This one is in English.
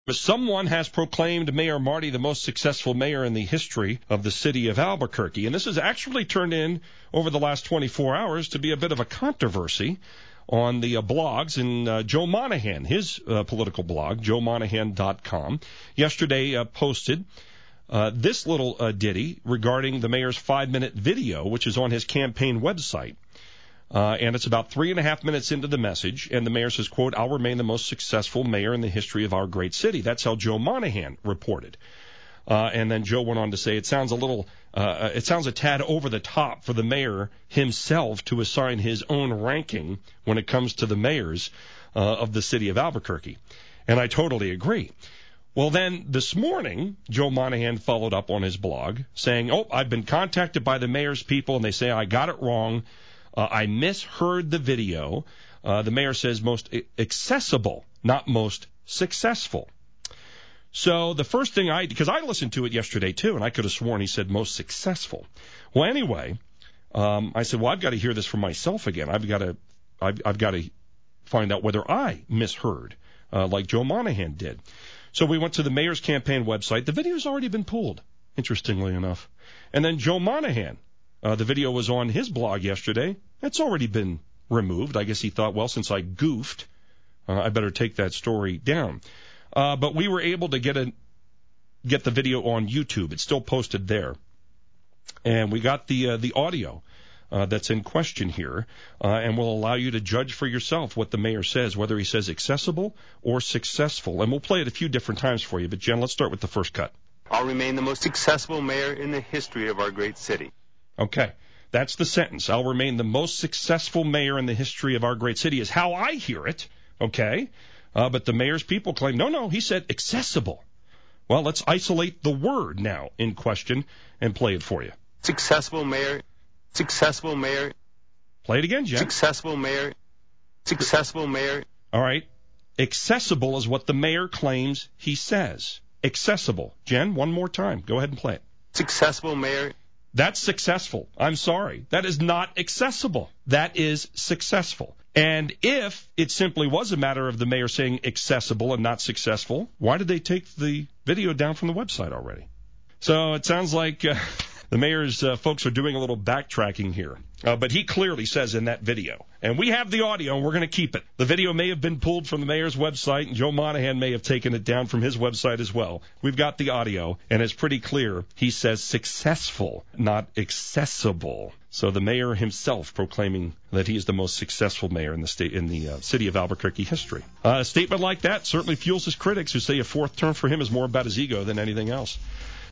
Someone has proclaimed Mayor Marty the most successful mayor in the history of the city of Albuquerque. And this has actually turned in, over the last 24 hours, to be a bit of a controversy on the blogs. And Joe Monahan, his political blog, joemonahan.com, yesterday posted this little ditty regarding the mayor's 5-minute video, which is on his campaign website. And it's about 3.5 minutes into the message, and the mayor says, quote, "I'll remain the most successful mayor in the history of our great city." That's how Joe Monahan reported. And then Joe went on to say, it sounds a tad over the top for the mayor himself to assign his own ranking when it comes to the mayors of the city of Albuquerque. And I totally agree. Well, then this morning, Joe Monahan followed up on his blog saying, I've been contacted by the mayor's people, and they say I got it wrong. I misheard the video. The mayor says most accessible, not most successful. So the first thing because I listened to it yesterday too, and I could have sworn he said most successful. Well, anyway, I said, well, I've got to hear this for myself again. I've got to find out whether I misheard, like Joe Monahan did. So we went to the mayor's campaign website. The video's already been pulled, interestingly enough. And then Joe Monahan. The video was on his blog yesterday. It's already been removed. I guess he thought, well, since I goofed, I better take that story down. But we were able to get the video on YouTube. It's still posted there. And we got the audio that's in question here, and we'll allow you to judge for yourself what the mayor says, whether he says accessible or successful. And we'll play it a few different times for you. But, Jen, let's start with the first cut. "I'll remain the most successful mayor in the history of our great city." Okay, that's the sentence. "I'll remain the most successful mayor in the history of our great city" is how I hear it, okay? But the mayor's people claim, no, he said accessible. Well, let's isolate the word now in question and play it for you. Successful mayor. Play it again, Jen. Successful mayor. All right, accessible is what the mayor claims he says. Accessible. Jen, one more time. Go ahead and play it. Successful mayor. That's successful. I'm sorry. That is not accessible. That is successful. And if it simply was a matter of the mayor saying accessible and not successful, why did they take the video down from the website already? So it sounds like the mayor's folks are doing a little backtracking here. But he clearly says in that video, and we have the audio, and we're going to keep it. The video may have been pulled from the mayor's website, and Joe Monahan may have taken it down from his website as well. We've got the audio, and it's pretty clear. He says successful, not accessible. So the mayor himself proclaiming that he is the most successful mayor in the city of Albuquerque history. A statement like that certainly fuels his critics, who say a fourth term for him is more about his ego than anything else.